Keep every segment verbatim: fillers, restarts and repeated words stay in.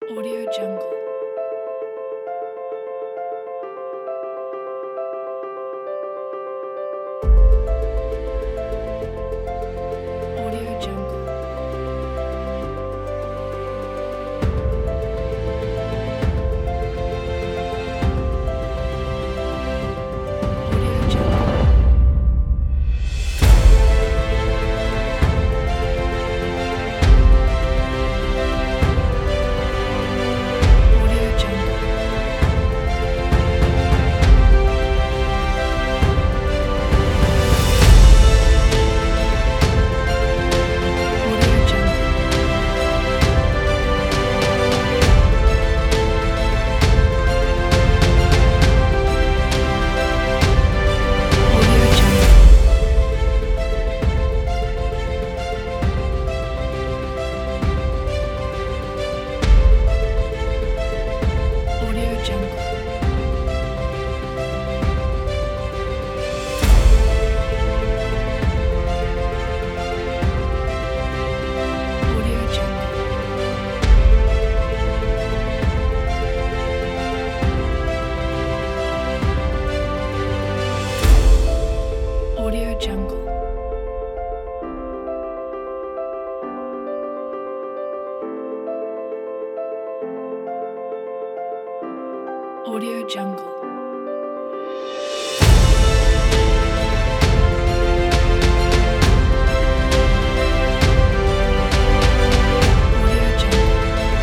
Audio Jungle. Audio Jungle. Audio Jungle. Audio Jungle. Audio Jungle. Audio Jungle. Audio Jungle. Audio Jungle. Audio Jungle. Audio Jungle. Audio Jungle.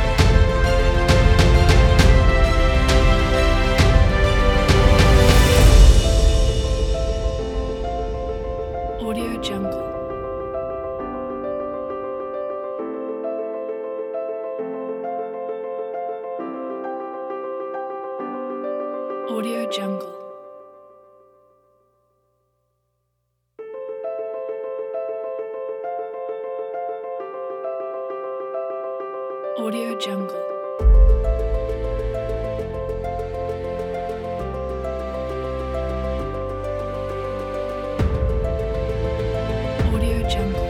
Audio Jungle. Audio Jungle. Audio Jungle. Audio Jungle.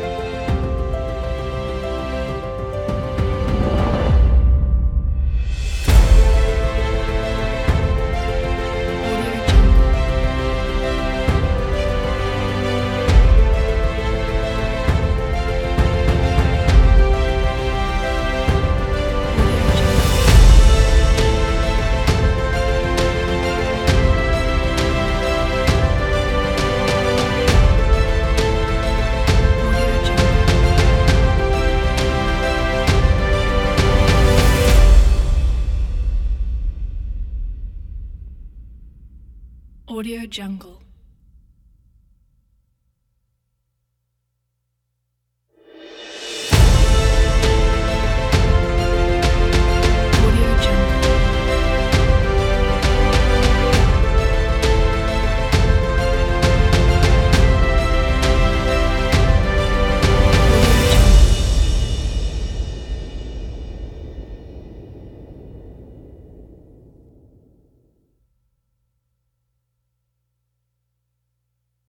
Audio Jungle. Audio Jungle. Audio Jungle. Audio Jungle.